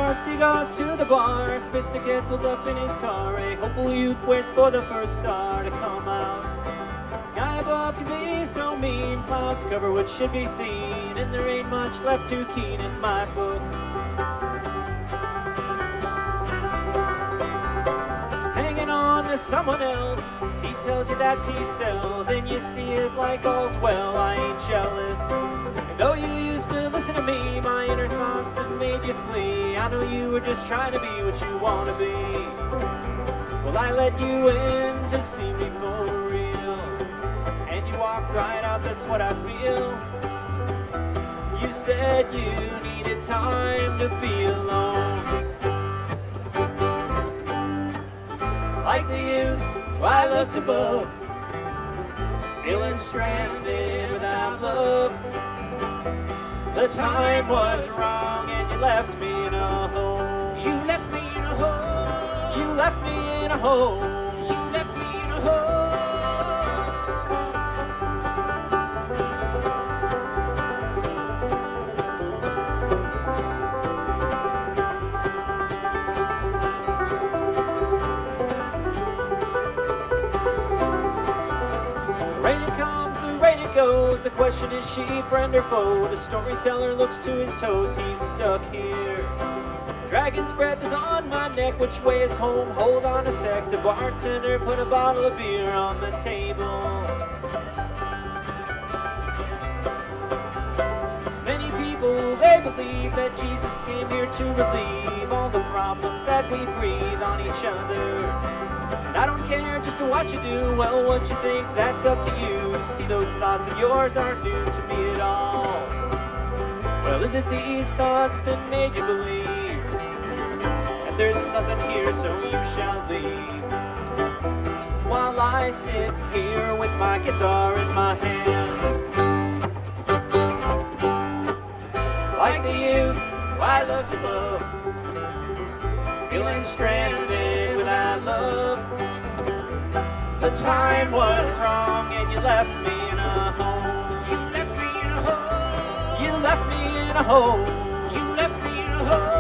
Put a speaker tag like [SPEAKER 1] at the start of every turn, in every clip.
[SPEAKER 1] course, he goes to the bar. Sophisticate pulls up in his car. A hopeful youth waits for the first star to come out. Sky above can be so mean, clouds cover what should be seen, and there ain't much left too keen in my book. Hanging on to someone else, he tells you that peace sells, and you see it like all's well. I ain't jealous. And though you used to listen to me, my inner thoughts have made you flee. I know you were just trying to be what you want to be. Well, I let you in to see me for real, and you walked right out, that's what I feel. You said you needed time to be alone. Like the youth, I looked above, feeling stranded without love. The time was wrong and you left me in a hole.
[SPEAKER 2] You left me in a hole.
[SPEAKER 1] You left me in a hole.
[SPEAKER 2] You left me in a hole.
[SPEAKER 1] The rain it comes, the rain it goes. The question is, she friend or foe? The storyteller looks to his toes. He's stuck here. Dragon's breath is on my neck. Which way is home? Hold on a sec. The bartender put a bottle of beer on the table. Many people, they believe that Jesus came here to relieve all the problems that we breathe on each other. And I don't care just what you do, well, what you think, that's up to you. See, those thoughts of yours aren't new to me at all. Well, is it these thoughts that made you believe that there's nothing here, so you shall leave? While I sit here with my guitar in my hand. Like the youth, I looked above, feeling stranded without love. The time was wrong and you left me in a hole.
[SPEAKER 2] You left me in a hole.
[SPEAKER 1] You left me in a hole.
[SPEAKER 2] You left me in a hole.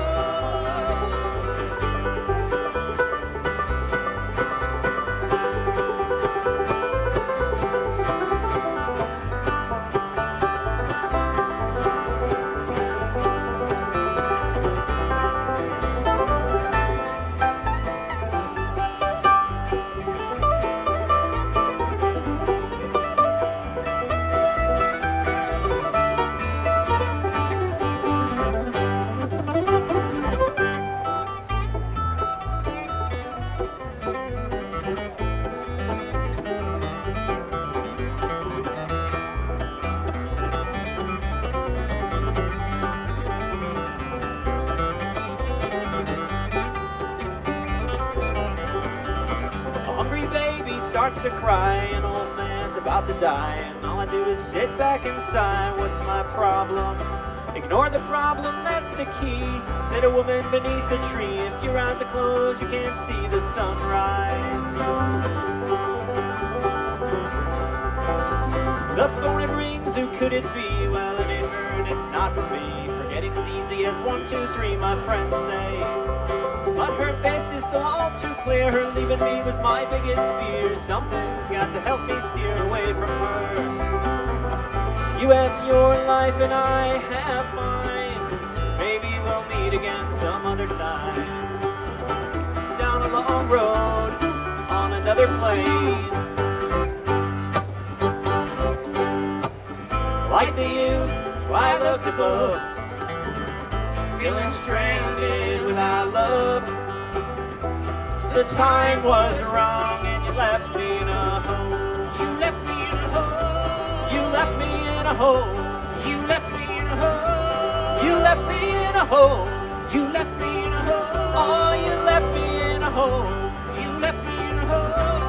[SPEAKER 1] Starts to cry, an old man's about to die, and all I do is sit back and sigh. What's my problem? Ignore the problem, that's the key, said a woman beneath the tree. If your eyes are closed, you can't see the sunrise. The phone it rings, who could it be? Well, it ain't her and it's not for me. Forgetting's easy as 1, 2, 3, my friends say. But her face is still all too clear. Her leaving me was my biggest fear. Something's got to help me steer away from her. You have your life and I have mine. Maybe we'll meet again some other time. Down a long road on another plane. Like the youth, I looked above, feeling stranded without love. The time was wrong and you left me in a hole.
[SPEAKER 2] You left me in a hole.
[SPEAKER 1] You left me in a hole.
[SPEAKER 2] You left me in a hole.
[SPEAKER 1] You left me in a hole.
[SPEAKER 2] You left me in a hole.
[SPEAKER 1] Oh, you left me in a hole.
[SPEAKER 2] You left me in a hole.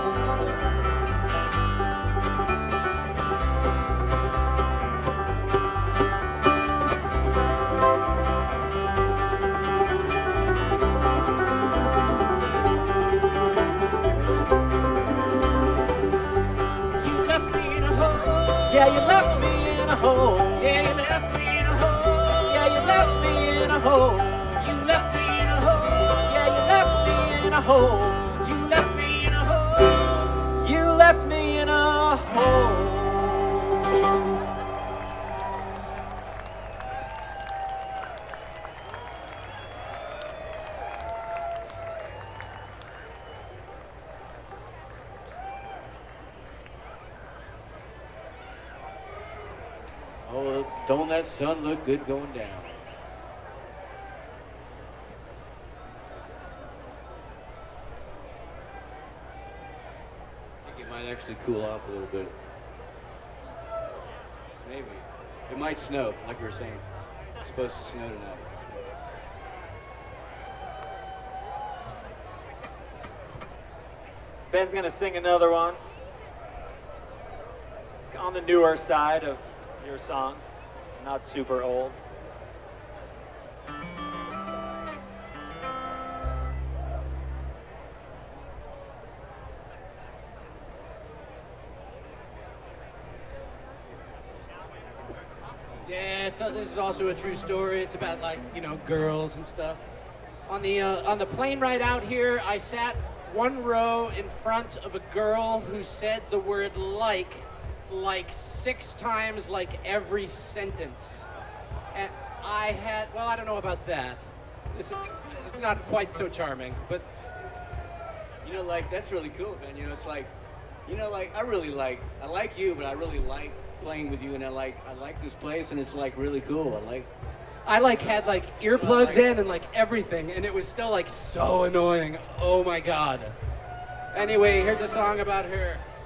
[SPEAKER 1] Yeah, you left me in a hole.
[SPEAKER 2] Yeah, you left me in a hole.
[SPEAKER 1] Yeah, you left me in a hole.
[SPEAKER 2] You left me
[SPEAKER 1] hole.
[SPEAKER 2] You left me in a hole.
[SPEAKER 1] You left me in a hole.
[SPEAKER 3] Oh, don't that sun look good going down? I think it might actually cool off a little bit. Maybe. It might snow, like we were saying. It's supposed to snow tonight.
[SPEAKER 1] Ben's gonna sing another one. It's on the newer side of your songs, not super old.
[SPEAKER 4] Yeah, this is also a true story. It's about, like, you know, girls and stuff. On the plane ride out here, I sat one row in front of a girl who said the word like 6 times, like every sentence. And I had, well, I don't know about that. It's not quite so charming, but
[SPEAKER 3] You know, like, that's really cool, man. You know, it's like, you know, like, I like you, but I really like playing with you, and I like this place, and it's, like, really cool.
[SPEAKER 4] I had like earplugs in and like everything, and it was still like so annoying. Oh my god. Anyway, here's a song about her.